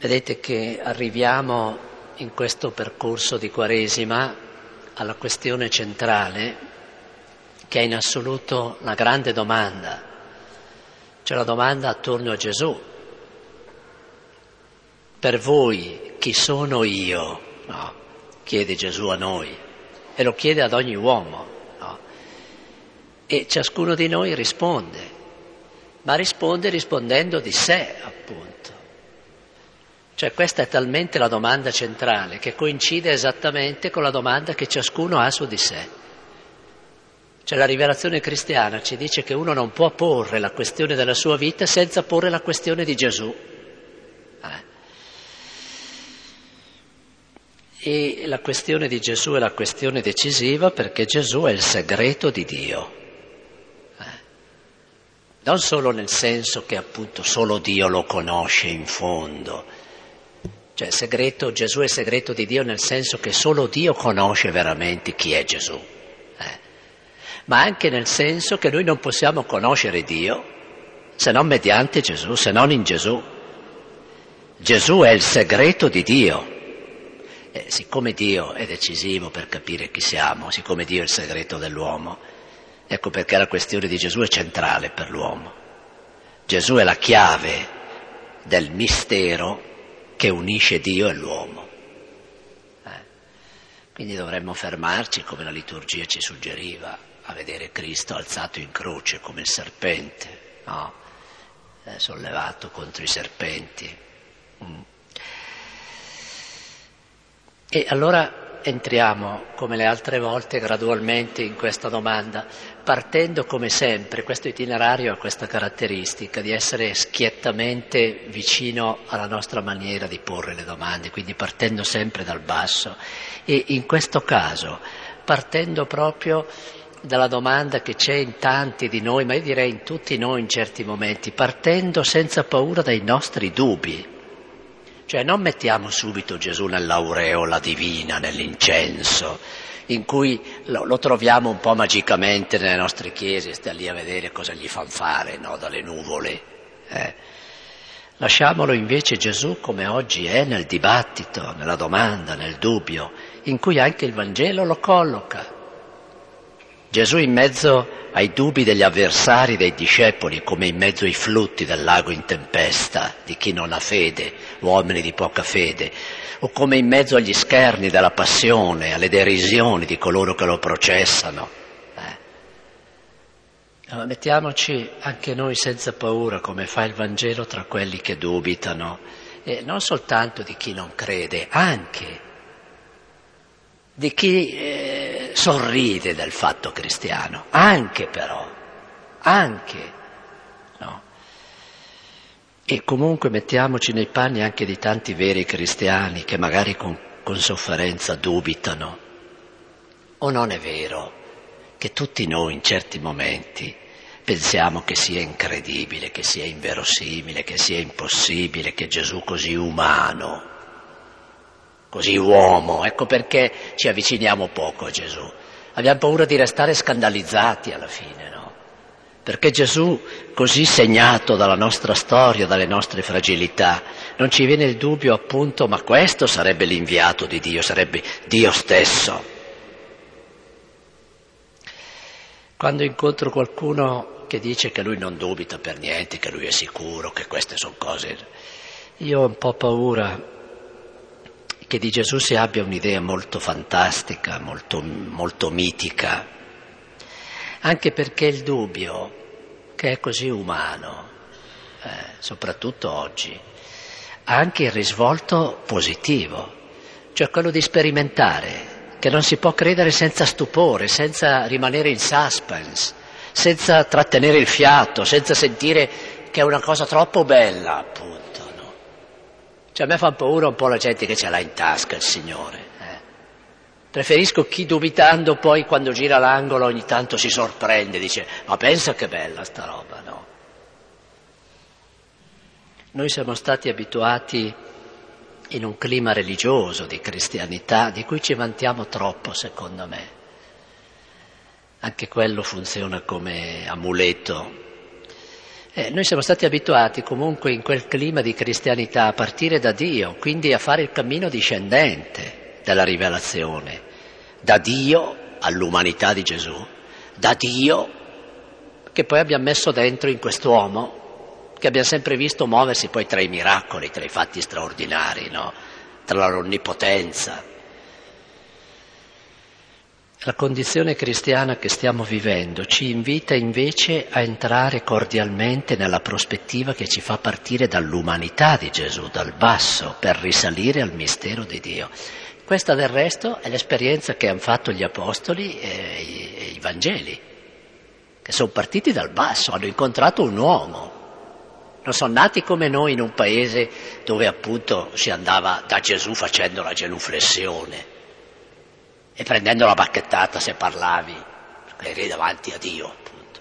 Vedete che arriviamo in questo percorso di Quaresima alla questione centrale, che è in assoluto la grande domanda, cioè la domanda attorno a Gesù. Per voi chi sono io? No, chiede Gesù a noi e lo chiede ad ogni uomo, no? E ciascuno di noi risponde, ma risponde rispondendo di sé, appunto. Cioè questa è talmente la domanda centrale che coincide esattamente con la domanda che ciascuno ha su di sé. Cioè la rivelazione cristiana ci dice che uno non può porre la questione della sua vita senza porre la questione di Gesù. E la questione di Gesù è la questione decisiva perché Gesù è il segreto di Dio. Non solo nel senso che appunto solo Dio lo conosce in fondo. Cioè Gesù è il segreto di Dio nel senso che solo Dio conosce veramente chi è Gesù. Ma anche nel senso che noi non possiamo conoscere Dio se non mediante Gesù, se non in Gesù. Gesù è il segreto di Dio. Siccome Dio è decisivo per capire chi siamo, siccome Dio è il segreto dell'uomo, ecco perché la questione di Gesù è centrale per l'uomo. Gesù è la chiave del mistero che unisce Dio e l'uomo. Quindi dovremmo fermarci, come la liturgia ci suggeriva, a vedere Cristo alzato in croce come il serpente, no? Sollevato contro i serpenti. E allora entriamo, come le altre volte, gradualmente in questa domanda, partendo come sempre, questo itinerario ha questa caratteristica di essere schiettamente vicino alla nostra maniera di porre le domande, quindi partendo sempre dal basso. E in questo caso, partendo proprio dalla domanda che c'è in tanti di noi, ma io direi in tutti noi in certi momenti, partendo senza paura dai nostri dubbi. Cioè non mettiamo subito Gesù nell'aureola divina, nell'incenso, in cui lo troviamo un po' magicamente nelle nostre chiese, sta lì a vedere cosa gli fan fare, no? Dalle nuvole. Lasciamolo invece Gesù come oggi è nel dibattito, nella domanda, nel dubbio, in cui anche il Vangelo lo colloca. Gesù in mezzo ai dubbi degli avversari, dei discepoli, come in mezzo ai flutti del lago in tempesta di chi non ha fede, uomini di poca fede, o come in mezzo agli scherni della passione, alle derisioni di coloro che lo processano. Allora, mettiamoci anche noi senza paura, come fa il Vangelo, tra quelli che dubitano, e non soltanto di chi non crede, anche di chi sorride del fatto cristiano, anche però, anche, no? E comunque mettiamoci nei panni anche di tanti veri cristiani che magari con sofferenza dubitano. O non è vero che tutti noi in certi momenti pensiamo che sia incredibile, che sia inverosimile, che sia impossibile, che Gesù così umano, così uomo, ecco perché ci avviciniamo poco a Gesù. Abbiamo paura di restare scandalizzati alla fine, no? Perché Gesù, così segnato dalla nostra storia, dalle nostre fragilità, non ci viene il dubbio appunto, ma questo sarebbe l'inviato di Dio, sarebbe Dio stesso. Quando incontro qualcuno che dice che lui non dubita per niente, che lui è sicuro, che queste sono cose, io ho un po' paura che di Gesù si abbia un'idea molto fantastica, molto mitica, anche perché il dubbio, che è così umano, soprattutto oggi, ha anche il risvolto positivo, cioè quello di sperimentare, che non si può credere senza stupore, senza rimanere in suspense, senza trattenere il fiato, senza sentire che è una cosa troppo bella, appunto. Cioè a me fa paura un po' la gente che ce l'ha in tasca il Signore. Preferisco chi dubitando poi quando gira l'angolo ogni tanto si sorprende, dice ma pensa che bella sta roba, no? Noi siamo stati abituati in un clima religioso di cristianità di cui ci vantiamo troppo, secondo me. Anche quello funziona come amuleto Noi siamo stati abituati comunque in quel clima di cristianità a partire da Dio, quindi a fare il cammino discendente della rivelazione, da Dio all'umanità di Gesù, da Dio che poi abbiamo messo dentro in quest'uomo, che abbiamo sempre visto muoversi poi tra i miracoli, tra i fatti straordinari, no? Tra l'onnipotenza. La condizione cristiana che stiamo vivendo ci invita invece a entrare cordialmente nella prospettiva che ci fa partire dall'umanità di Gesù, dal basso, per risalire al mistero di Dio. Questa del resto è l'esperienza che hanno fatto gli Apostoli e i Vangeli, che sono partiti dal basso, hanno incontrato un uomo. Non sono nati come noi in un paese dove appunto si andava da Gesù facendo la genuflessione e prendendo la bacchettata se parlavi, perché eri davanti a Dio, appunto.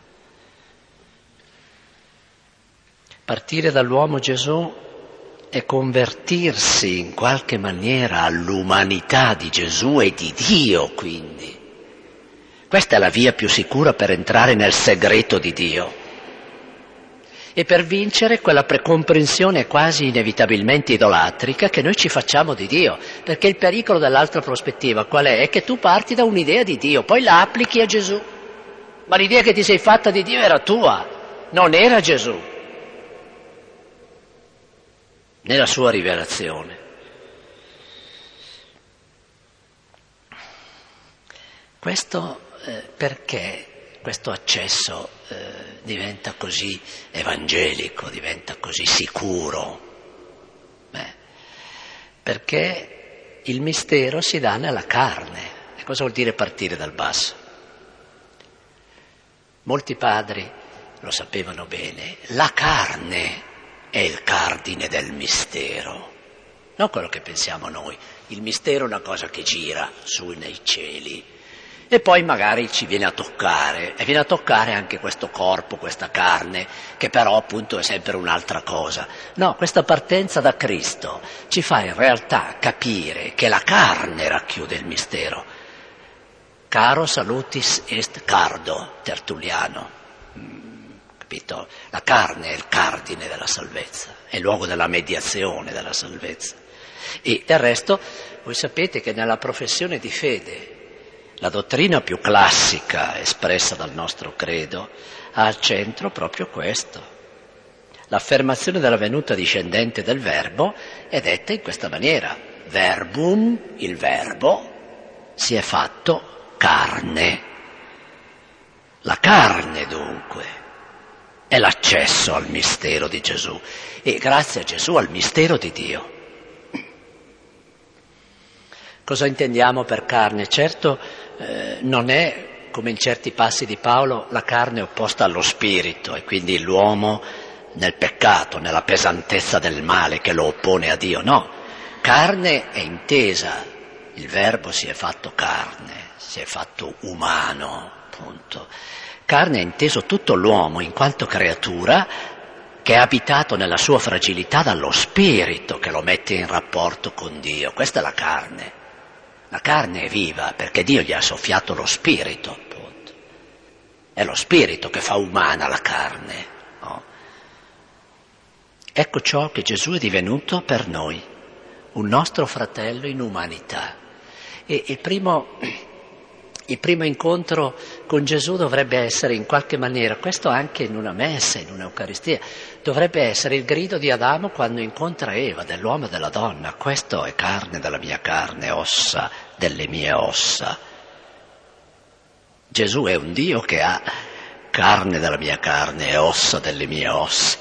Partire dall'uomo Gesù è convertirsi in qualche maniera all'umanità di Gesù e di Dio, quindi. Questa è la via più sicura per entrare nel segreto di Dio e per vincere quella precomprensione quasi inevitabilmente idolatrica che noi ci facciamo di Dio, perché il pericolo dell'altra prospettiva qual è? È che tu parti da un'idea di Dio, poi la applichi a Gesù, ma l'idea che ti sei fatta di Dio era tua, non era Gesù, nella sua rivelazione. Questo perché questo accesso diventa così evangelico, diventa così sicuro? Perché il mistero si dà nella carne. E cosa vuol dire partire dal basso? Molti padri lo sapevano bene, la carne è il cardine del mistero, non quello che pensiamo noi. Il mistero è una cosa che gira su nei cieli e poi magari ci viene a toccare, e viene a toccare anche questo corpo, questa carne, che però appunto è sempre un'altra cosa. No, questa partenza da Cristo ci fa in realtà capire che la carne racchiude il mistero. Caro salutis est cardo, Tertulliano. Capito? La carne è il cardine della salvezza, è il luogo della mediazione della salvezza. E del resto voi sapete che nella professione di fede la dottrina più classica espressa dal nostro credo ha al centro proprio questo. L'affermazione della venuta discendente del Verbo è detta in questa maniera: verbum, il Verbo, si è fatto carne. La carne dunque è l'accesso al mistero di Gesù e grazie a Gesù al mistero di Dio. Cosa intendiamo per carne? Certo non è, come in certi passi di Paolo, la carne opposta allo spirito e quindi l'uomo nel peccato, nella pesantezza del male che lo oppone a Dio. No, carne è intesa, il Verbo si è fatto carne, si è fatto umano, appunto. Carne è inteso tutto l'uomo in quanto creatura che è abitato nella sua fragilità dallo spirito che lo mette in rapporto con Dio. Questa è la carne. La carne è viva perché Dio gli ha soffiato lo spirito, appunto. È lo spirito che fa umana la carne, no? Ecco ciò che Gesù è divenuto per noi, un nostro fratello in umanità. E il primo incontro con Gesù dovrebbe essere in qualche maniera, questo anche in una messa, in un'Eucaristia, dovrebbe essere il grido di Adamo quando incontra Eva, dell'uomo e della donna: questo è carne della mia carne, ossa delle mie ossa. Gesù è un Dio che ha carne della mia carne e ossa delle mie ossa.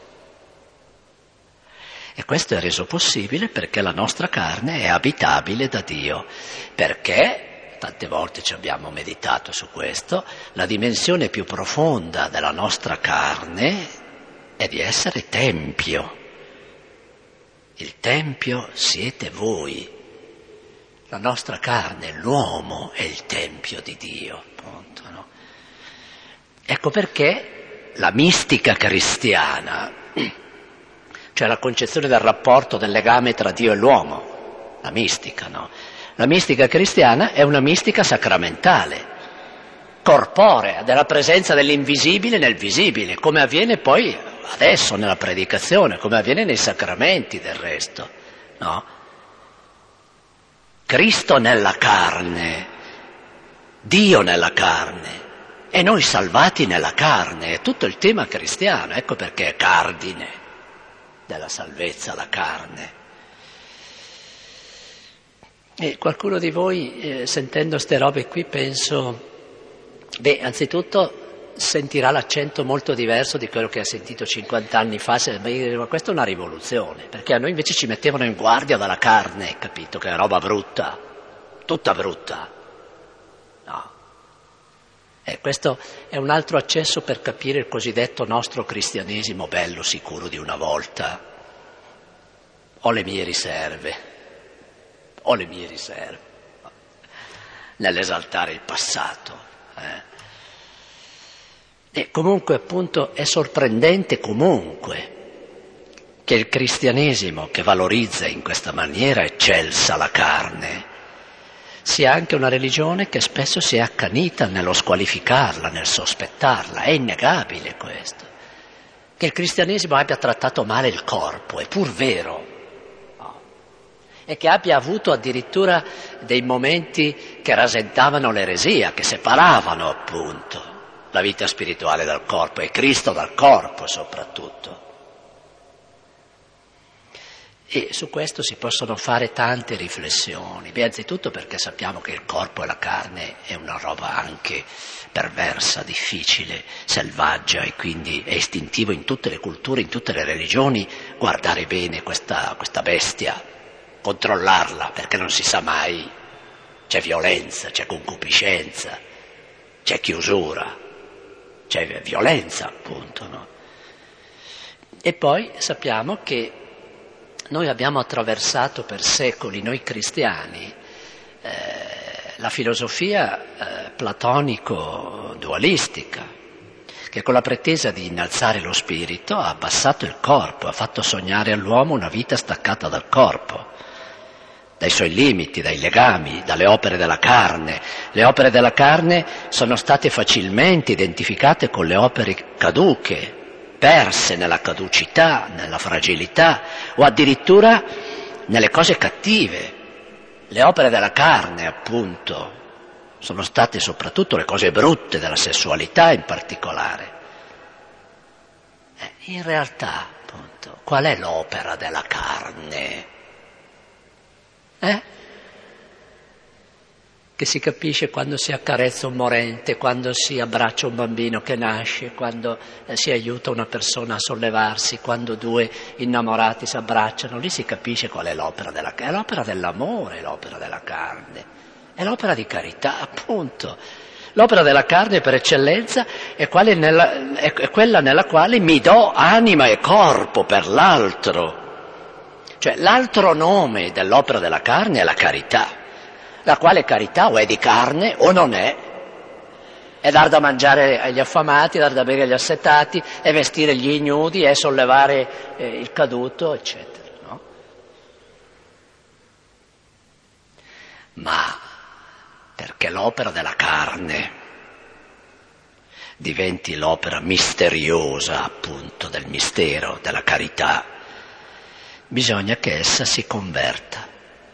E questo è reso possibile perché la nostra carne è abitabile da Dio, perché tante volte ci abbiamo meditato su questo, la dimensione più profonda della nostra carne è di essere tempio. Il tempio siete voi. La nostra carne, l'uomo, è il tempio di Dio, appunto, no? Ecco perché la mistica cristiana, cioè la concezione del rapporto, del legame tra Dio e l'uomo, la mistica, no? La mistica cristiana è una mistica sacramentale, corporea, della presenza dell'invisibile nel visibile, come avviene poi adesso nella predicazione, come avviene nei sacramenti del resto, no? Cristo nella carne, Dio nella carne e noi salvati nella carne, è tutto il tema cristiano, ecco perché è cardine della salvezza la carne. E qualcuno di voi, sentendo ste robe qui, penso, anzitutto sentirà l'accento molto diverso di quello che ha sentito 50 anni fa, ma questa è una rivoluzione, perché a noi invece ci mettevano in guardia dalla carne, capito, che è roba brutta, tutta brutta, no? E questo è un altro accesso per capire il cosiddetto nostro cristianesimo bello, sicuro di una volta. Ho le mie riserve nell'esaltare il passato. E comunque appunto è sorprendente comunque che il cristianesimo che valorizza in questa maniera eccelsa la carne sia anche una religione che spesso si è accanita nello squalificarla, nel sospettarla. È innegabile questo. Che il cristianesimo abbia trattato male il corpo, è pur vero. E che abbia avuto addirittura dei momenti che rasentavano l'eresia, che separavano appunto la vita spirituale dal corpo e Cristo dal corpo soprattutto. E su questo si possono fare tante riflessioni. Anzitutto perché sappiamo che il corpo e la carne è una roba anche perversa, difficile, selvaggia e quindi è istintivo in tutte le culture, in tutte le religioni guardare bene questa bestia, controllarla, perché non si sa mai, c'è violenza, c'è concupiscenza, c'è chiusura, c'è violenza appunto, no? E poi sappiamo che noi abbiamo attraversato per secoli, noi cristiani, la filosofia platonico-dualistica, che con la pretesa di innalzare lo spirito ha abbassato il corpo, ha fatto sognare all'uomo una vita staccata dal corpo, dai suoi limiti, dai legami, dalle opere della carne. Le opere della carne sono state facilmente identificate con le opere caduche, perse nella caducità, nella fragilità o addirittura nelle cose cattive. Le opere della carne, appunto, sono state soprattutto le cose brutte della sessualità in particolare. In realtà, appunto, qual è l'opera della carne? Che si capisce quando si accarezza un morente, quando si abbraccia un bambino che nasce, quando si aiuta una persona a sollevarsi, quando due innamorati si abbracciano, lì si capisce qual è l'opera della carne. È l'opera dell'amore, l'opera della carne, è l'opera di carità, appunto. L'opera della carne per eccellenza è quella nella quale mi do anima e corpo per l'altro. Cioè l'altro nome dell'opera della carne è la carità, la quale carità o è di carne o non è dar da mangiare agli affamati, dar da bere agli assetati, è vestire gli ignudi, è sollevare il caduto, eccetera, no? Ma perché l'opera della carne diventi l'opera misteriosa, appunto, del mistero, della carità, bisogna che essa si converta,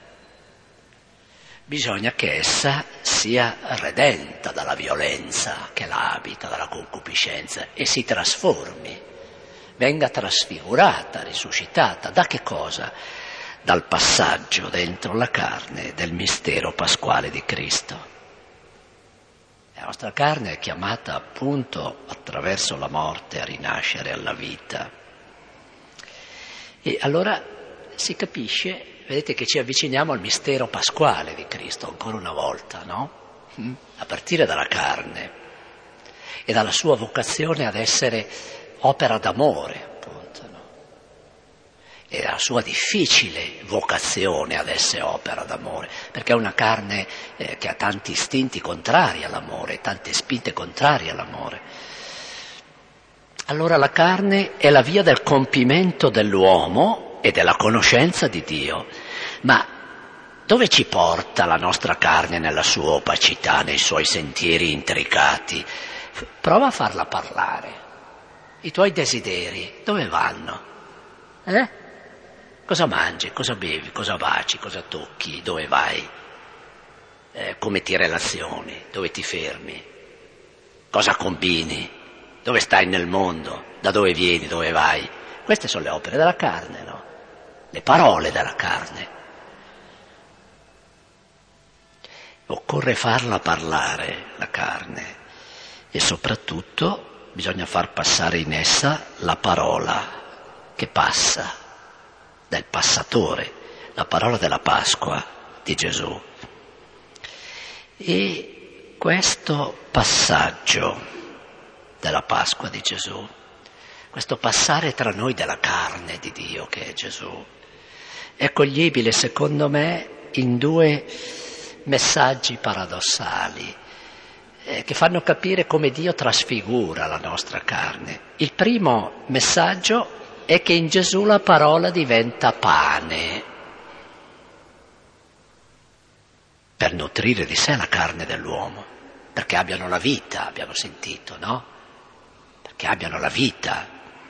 bisogna che essa sia redenta dalla violenza che la abita, dalla concupiscenza, e si trasformi, venga trasfigurata, risuscitata. Da che cosa? Dal passaggio dentro la carne del mistero pasquale di Cristo. La nostra carne è chiamata appunto attraverso la morte a rinascere alla vita. E allora si capisce, vedete, che ci avviciniamo al mistero pasquale di Cristo ancora una volta, no? A partire dalla carne e dalla sua vocazione ad essere opera d'amore, appunto, no? E dalla sua difficile vocazione ad essere opera d'amore, perché è una carne che ha tanti istinti contrari all'amore, tante spinte contrarie all'amore. Allora la carne è la via del compimento dell'uomo e della conoscenza di Dio, ma dove ci porta la nostra carne nella sua opacità, nei suoi sentieri intricati? Prova a farla parlare. I tuoi desideri, dove vanno? Cosa mangi, cosa bevi, cosa baci, cosa tocchi, dove vai? Come ti relazioni, dove ti fermi? Cosa combini? Dove stai nel mondo? Da dove vieni, dove vai? Queste sono le opere della carne, no? Le parole della carne. Occorre farla parlare, la carne, e soprattutto bisogna far passare in essa la parola che passa, del passatore, la parola della Pasqua di Gesù. E questo passaggio della Pasqua di Gesù, questo passare tra noi della carne di Dio che è Gesù, è coglibile secondo me in due messaggi paradossali che fanno capire come Dio trasfigura la nostra carne. Il primo messaggio è che in Gesù la parola diventa pane per nutrire di sé la carne dell'uomo, perché abbiano la vita, abbiamo sentito, no? Perché abbiano la vita.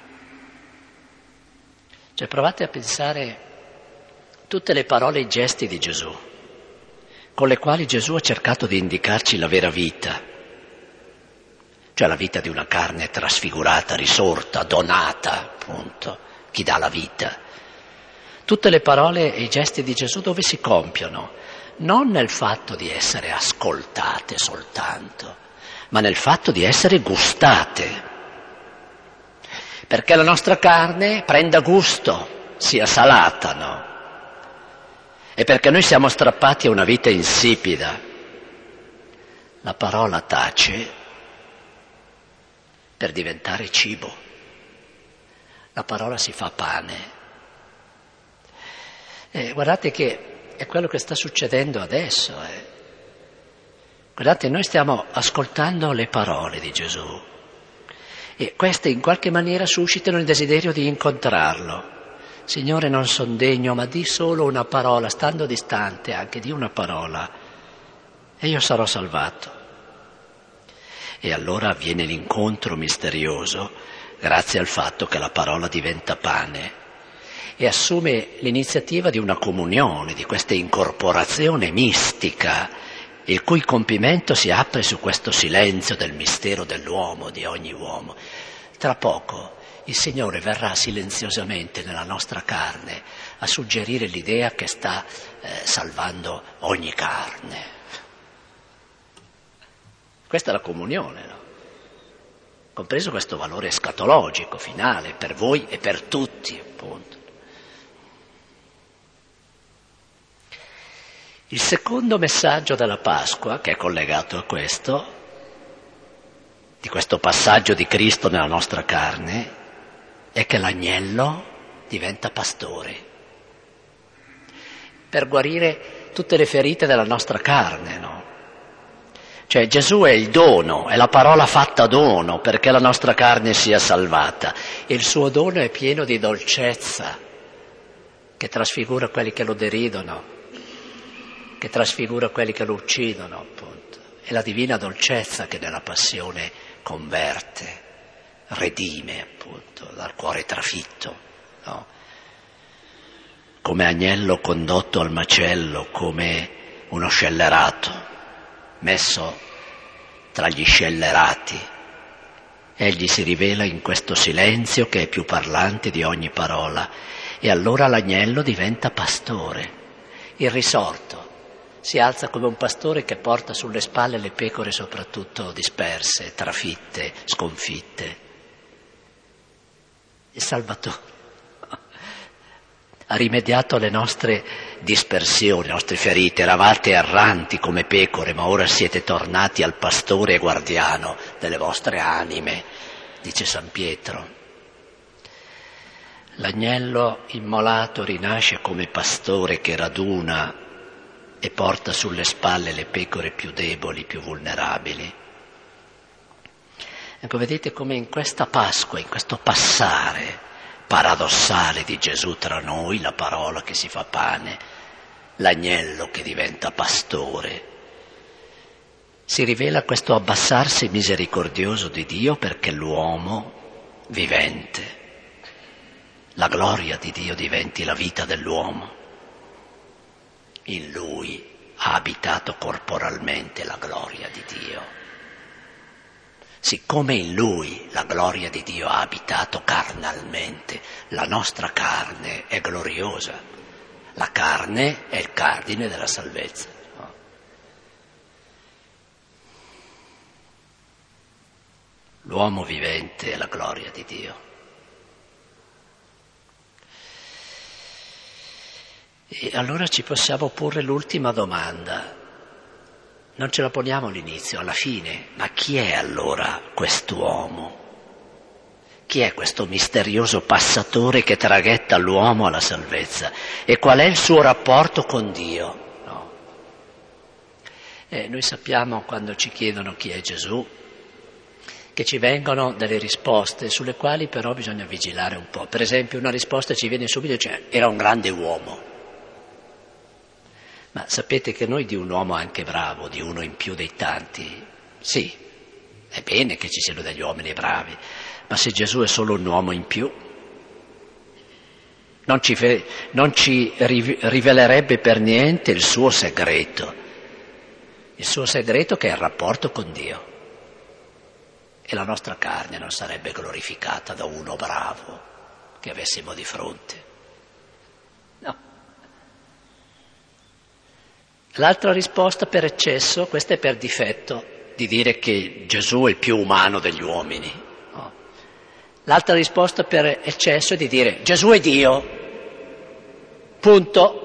Cioè provate a pensare tutte le parole e i gesti di Gesù, con le quali Gesù ha cercato di indicarci la vera vita, cioè la vita di una carne trasfigurata, risorta, donata, appunto, chi dà la vita. Tutte le parole e i gesti di Gesù dove si compiono? Non nel fatto di essere ascoltate soltanto, ma nel fatto di essere gustate, perché la nostra carne prenda gusto, sia salata, no? E perché noi siamo strappati a una vita insipida. La parola tace per diventare cibo. La parola si fa pane. Guardate che è quello che sta succedendo adesso. Guardate, noi stiamo ascoltando le parole di Gesù e queste in qualche maniera suscitano il desiderio di incontrarlo. Signore, non son degno, ma di solo una parola, stando distante anche di una parola, e io sarò salvato. E allora avviene l'incontro misterioso grazie al fatto che la parola diventa pane e assume l'iniziativa di una comunione, di questa incorporazione mistica, il cui compimento si apre su questo silenzio del mistero dell'uomo, di ogni uomo. Tra poco il Signore verrà silenziosamente nella nostra carne a suggerire l'idea che sta salvando ogni carne. Questa è la comunione, no? Compreso questo valore escatologico, finale, per voi e per tutti, appunto. Il secondo messaggio della Pasqua, che è collegato a questo, di questo passaggio di Cristo nella nostra carne, è che l'agnello diventa pastore per guarire tutte le ferite della nostra carne, no? Cioè Gesù è il dono, è la parola fatta dono perché la nostra carne sia salvata e il suo dono è pieno di dolcezza che trasfigura quelli che lo deridono, che trasfigura quelli che lo uccidono, appunto. È la divina dolcezza che nella passione converte, redime, appunto, dal cuore trafitto, no? Come agnello condotto al macello, come uno scellerato messo tra gli scellerati. Egli si rivela in questo silenzio che è più parlante di ogni parola e allora l'agnello diventa pastore. Il risorto si alza come un pastore che porta sulle spalle le pecore soprattutto disperse, trafitte, sconfitte. Il Salvatore ha rimediato alle nostre dispersioni, alle nostre ferite. Eravate erranti come pecore, ma ora siete tornati al pastore e guardiano delle vostre anime, dice San Pietro. L'agnello immolato rinasce come pastore che raduna e porta sulle spalle le pecore più deboli, più vulnerabili. Ecco, vedete come in questa Pasqua, in questo passare paradossale di Gesù tra noi, la parola che si fa pane, l'agnello che diventa pastore. Si rivela questo abbassarsi misericordioso di Dio perché l'uomo vivente, la gloria di Dio diventi la vita dell'uomo. In Lui ha abitato corporalmente la gloria di Dio. Siccome in Lui la gloria di Dio ha abitato carnalmente, la nostra carne è gloriosa. La carne è il cardine della salvezza. L'uomo vivente è la gloria di Dio. E allora ci possiamo porre l'ultima domanda. Non ce la poniamo all'inizio, alla fine. Ma chi è allora quest'uomo? Chi è questo misterioso passatore che traghetta l'uomo alla salvezza? E qual è il suo rapporto con Dio? No. Noi sappiamo, quando ci chiedono chi è Gesù, che ci vengono delle risposte sulle quali però bisogna vigilare un po'. Per esempio, una risposta ci viene subito, cioè era un grande uomo. Ma sapete che noi di un uomo anche bravo, di uno in più dei tanti, sì, è bene che ci siano degli uomini bravi, ma se Gesù è solo un uomo in più, non ci rivelerebbe per niente il suo segreto che è il rapporto con Dio. E la nostra carne non sarebbe glorificata da uno bravo che avessimo di fronte. No. L'altra risposta per eccesso, questa è per difetto, di dire che Gesù è il più umano degli uomini. No. L'altra risposta per eccesso è di dire Gesù è Dio, punto.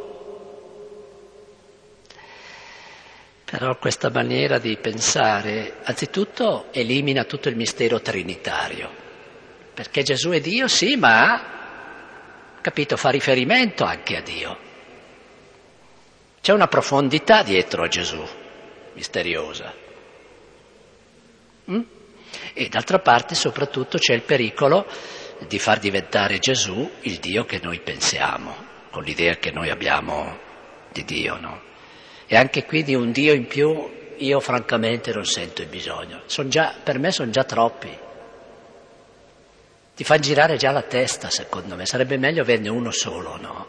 Però questa maniera di pensare, anzitutto, elimina tutto il mistero trinitario, perché Gesù è Dio, sì, ma, capito, fa riferimento anche a Dio. C'è una profondità dietro a Gesù, misteriosa. E d'altra parte, soprattutto, c'è il pericolo di far diventare Gesù il Dio che noi pensiamo, con l'idea che noi abbiamo di Dio, no? E anche qui di un Dio in più io francamente non sento il bisogno. Per me sono già troppi. Ti fa girare già la testa, secondo me. Sarebbe meglio averne uno solo, no?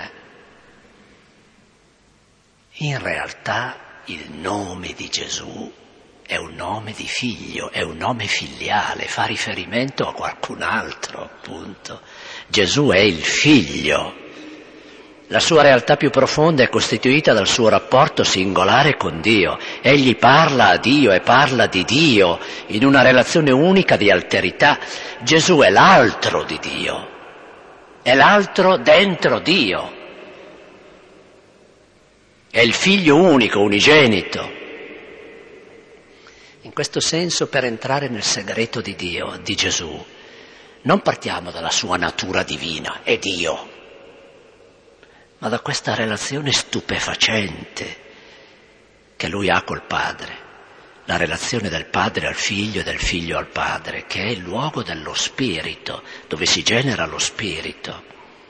In realtà il nome di Gesù è un nome di figlio, è un nome filiale, fa riferimento a qualcun altro, appunto. Gesù è il figlio. La sua realtà più profonda è costituita dal suo rapporto singolare con Dio. Egli parla a Dio e parla di Dio in una relazione unica di alterità. Gesù è l'altro di Dio, è l'altro dentro Dio. È il figlio unico, unigenito. In questo senso, per entrare nel segreto di Dio, di Gesù, non partiamo dalla sua natura divina, è Dio, ma da questa relazione stupefacente che lui ha col Padre, la relazione del Padre al Figlio e del Figlio al Padre, che è il luogo dello Spirito, dove si genera lo Spirito.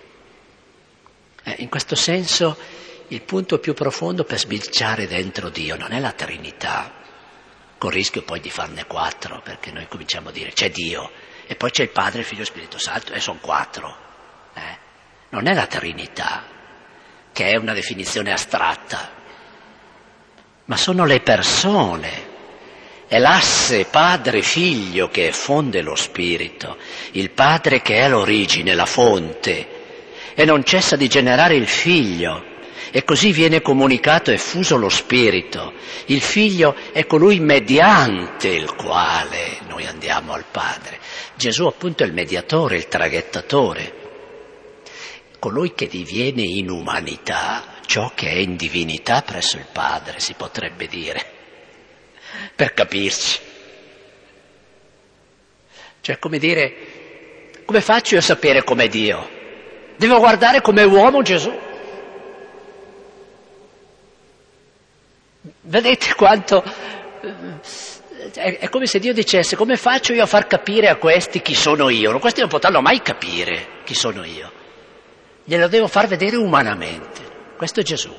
In questo senso il punto più profondo per sbirciare dentro Dio non è la Trinità, con il rischio poi di farne 4, perché noi cominciamo a dire c'è Dio, e poi c'è il Padre, il Figlio e lo Spirito Santo, e sono 4. Non è la Trinità, che è una definizione astratta, ma sono le persone, è l'asse padre-figlio che fonde lo spirito, il padre che è l'origine, la fonte, e non cessa di generare il figlio, e così viene comunicato e fuso lo spirito. Il figlio è colui mediante il quale noi andiamo al Padre. Gesù appunto è il mediatore, il traghettatore, colui che diviene in umanità ciò che è in divinità presso il Padre, si potrebbe dire, per capirci. Cioè, come dire, come faccio io a sapere com'è Dio? Devo guardare come uomo Gesù. Vedete quanto... È come se Dio dicesse, come faccio io a far capire a questi chi sono io? Questi non potranno mai capire chi sono io. Glielo devo far vedere umanamente. Questo è Gesù.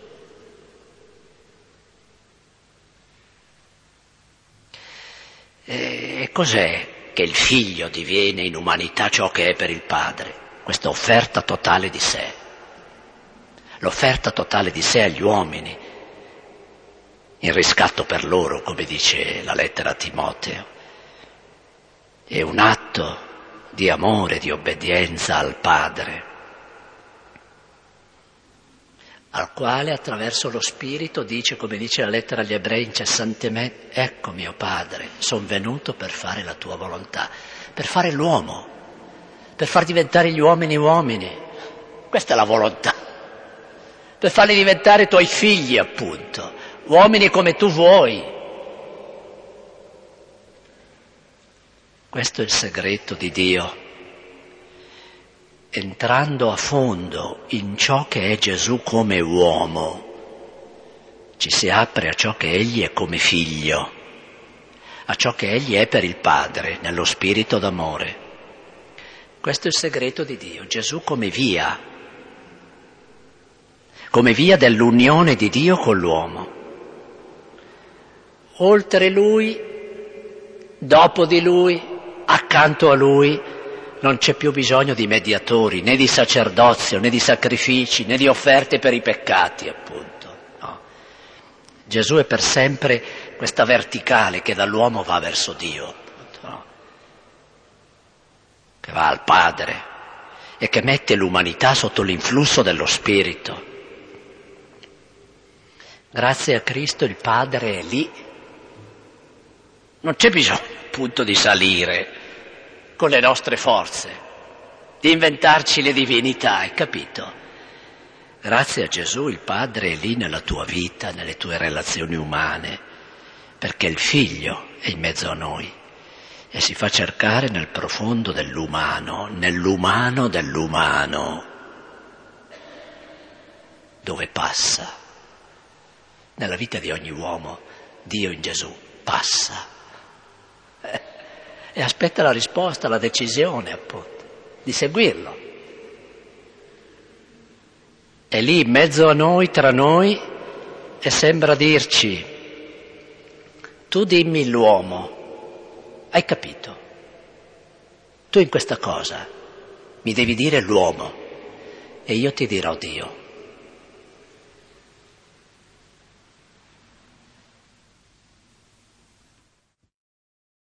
E cos'è che il figlio diviene in umanità ciò che è per il padre? Questa offerta totale di sé. L'offerta totale di sé agli uomini, in riscatto per loro, come dice la lettera a Timoteo. È un atto di amore, di obbedienza al Padre, al quale attraverso lo Spirito dice, come dice la lettera agli Ebrei incessantemente: ecco mio Padre, sono venuto per fare la tua volontà, per fare l'uomo, per far diventare gli uomini uomini. Questa è la volontà, per farli diventare tuoi figli, appunto, uomini come tu vuoi. Questo è il segreto di Dio. Entrando a fondo in ciò che è Gesù come uomo, ci si apre a ciò che Egli è come figlio, a ciò che Egli è per il Padre, nello spirito d'amore. Questo è il segreto di Dio, Gesù come via dell'unione di Dio con l'uomo. Oltre Lui, dopo di Lui, accanto a Lui, non c'è più bisogno di mediatori, né di sacerdozio, né di sacrifici, né di offerte per i peccati, appunto. No. Gesù è per sempre questa verticale che dall'uomo va verso Dio, appunto, no? Che va al Padre e che mette l'umanità sotto l'influsso dello Spirito. Grazie a Cristo il Padre è lì. Non c'è bisogno, appunto, di salire con le nostre forze, di inventarci le divinità, hai capito? Grazie a Gesù il Padre è lì nella tua vita, nelle tue relazioni umane, perché il Figlio è in mezzo a noi e si fa cercare nel profondo dell'umano, nell'umano dell'umano, dove passa. Nella vita di ogni uomo, Dio in Gesù passa. E aspetta la risposta, la decisione, appunto, di seguirlo. È lì in mezzo a noi, tra noi, e sembra dirci: tu dimmi l'uomo, hai capito? Tu in questa cosa mi devi dire l'uomo e io ti dirò Dio.